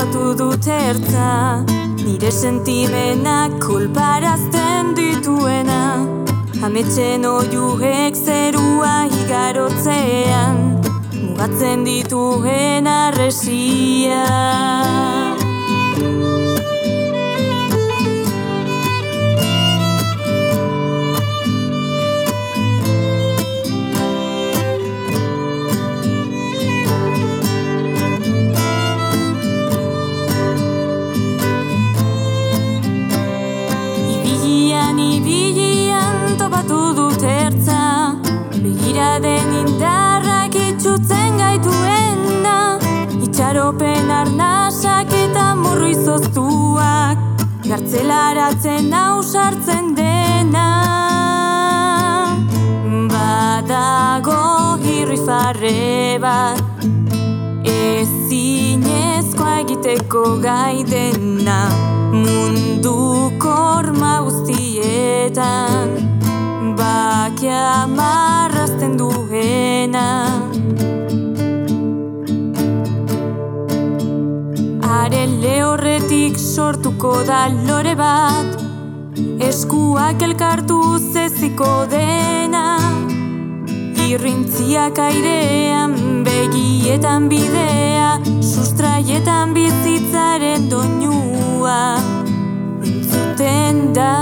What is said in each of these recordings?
topatu dut ertza, nire sentimenak kolparazten dituena. Ametsen oiuek zerua igarotzean, mugatzen dituen arresia. Ibilian topatu dut ertza, begiraden indarrak itxutzen gaituena, itxaropen arnasak eta morro izoztuak, gartzelaratzen ausartzen dena. Badago irrifarre bat, ezinezkoa egiteko gai dena, munduko horma guztietan, bakia marrazten duena. Haren lehorretik sortuko da lore bat, eskuak elkartuz eziko dena, irrintziak airean, begietan bidea, sustraietan bizitzaren doinua entzuten da.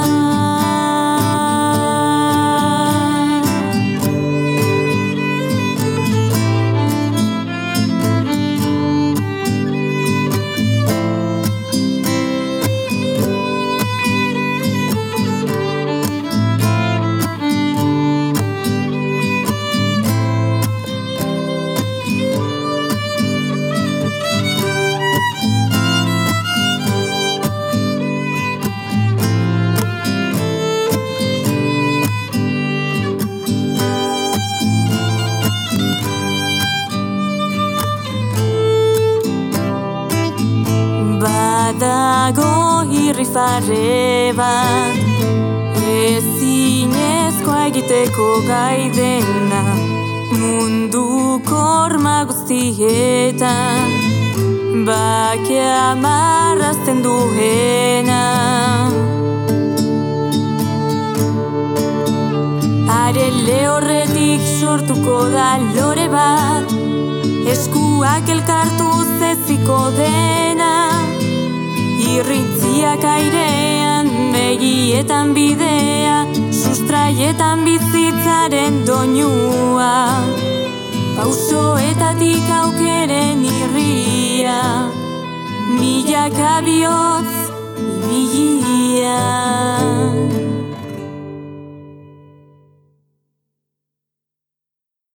Badago irrifarre bat, ezinezkoa egiteko gai dena, munduko horma guztietan, bakia marrazten duena. Haren lehorretik sortuko da lore bat, eskuak elkartuz eziko dena, irrintziak airean, begietan bidea, sustraietan bizitzaren doinua, pausoetatik aukeren irria, milaka bihotz ibilia.